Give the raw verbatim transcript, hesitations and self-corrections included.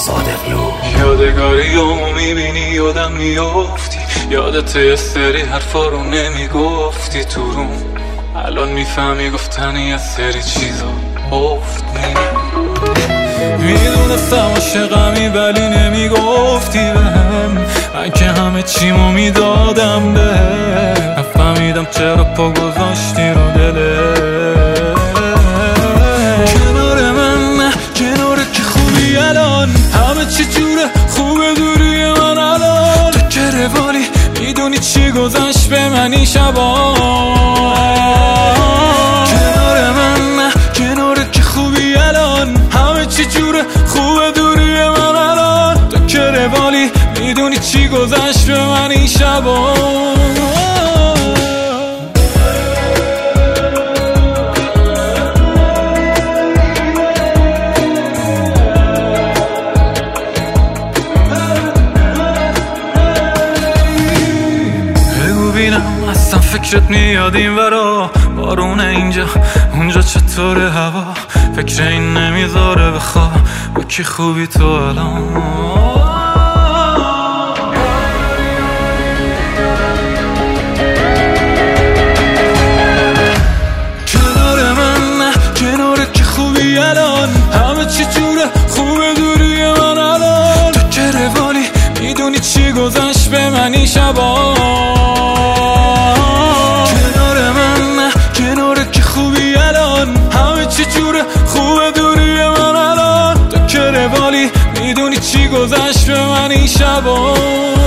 صادقلو. یادگاریامو میبینی یادم میافتی، یادت یه سری حرفا رو نمیگفتی تو روم، الان میفهمی گفتن یه سری چیزا افت میری. میدونستم عاشقمی ولی نمیگفتی بهم، من که همه چیمو میدادم بهم، نفهمیدم چرا پا گذاشتی رو دلت. کنار من نه کناره که خوبی الان، همه چی جوره خوبه دوری من الان. تو که روالی میدونی چی گذشت به من این شبا. کنار من نه کناره که خوبی الان، همه چی جوره خوبه دوری من الان. تو که روالی میدونی چی گذشت به من این شبا. اصلا فکرت میاد این ورا، بارونه اینجا اونجا چطوره هوا، فکر این نمیذاره بخواه با کی خوبی تو الان. کنار من نه کناره که خوبی الان، همه چی جوره خوبه دوری من الان. تو که روالی میدونی چی گذشت به من این شبا. خوبه دوری من الان، تو که روالی میدونی چی گذشت به من این شبا.